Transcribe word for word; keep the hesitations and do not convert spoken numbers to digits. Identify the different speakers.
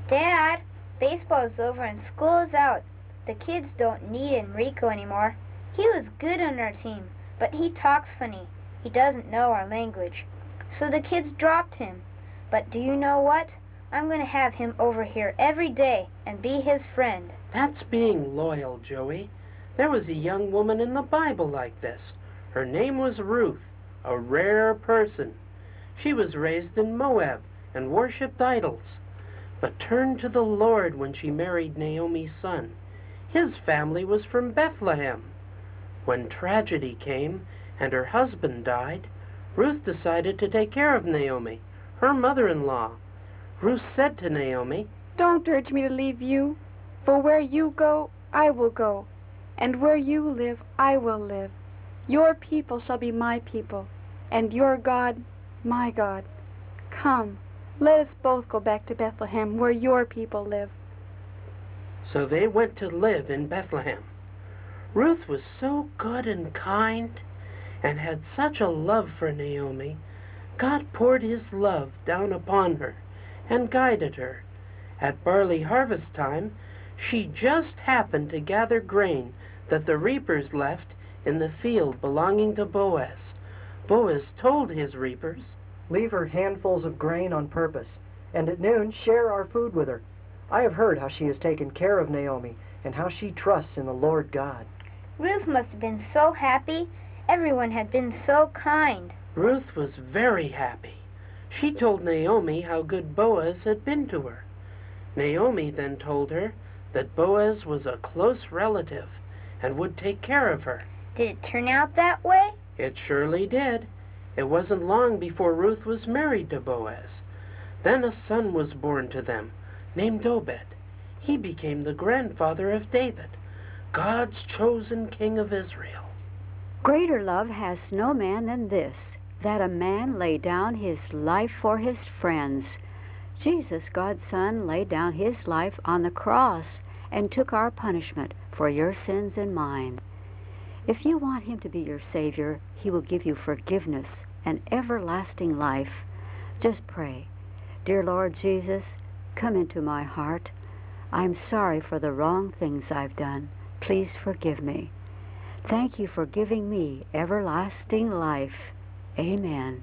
Speaker 1: Dad, baseball's over and school's out. The kids don't need Enrico anymore. He was good on our team, but he talks funny. He doesn't know our language. So the kids dropped him. But do you know what? I'm going to have him over here every day and be his friend.
Speaker 2: That's being loyal, Joey. There was a young woman in the Bible like this. Her name was Ruth, a rare person. She was raised in Moab and worshipped idols, but turned to the Lord when she married Naomi's son. His family was from Bethlehem. When tragedy came and her husband died, Ruth decided to take care of Naomi, her mother-in-law. Ruth said to Naomi,
Speaker 3: "Don't urge me to leave you, for where you go, I will go, and where you live, I will live. Your people shall be my people, and your God, my God. Come, let us both go back to Bethlehem, where your people live."
Speaker 2: So they went to live in Bethlehem. Ruth was so good and kind and had such a love for Naomi. God poured his love down upon her and guided her. At barley harvest time, she just happened to gather grain that the reapers left in the field belonging to Boaz. Boaz told his reapers,
Speaker 4: "Leave her handfuls of grain on purpose, and at noon share our food with her. I have heard how she has taken care of Naomi and how she trusts in the Lord God."
Speaker 1: Ruth must have been so happy. Everyone had been so kind.
Speaker 2: Ruth was very happy. She told Naomi how good Boaz had been to her. Naomi then told her that Boaz was a close relative and would take care of her.
Speaker 1: Did it turn out that way?
Speaker 2: It surely did. It wasn't long before Ruth was married to Boaz. Then a son was born to them, named Obed. He became the grandfather of David, God's chosen king of Israel.
Speaker 5: Greater love has no man than this, that a man lay down his life for his friends. Jesus, God's Son, laid down his life on the cross and took our punishment for your sins and mine. If you want him to be your Savior, he will give you forgiveness and everlasting life. Just pray, "Dear Lord Jesus, come into my heart. I'm sorry for the wrong things I've done. Please forgive me. Thank you for giving me everlasting life. Amen."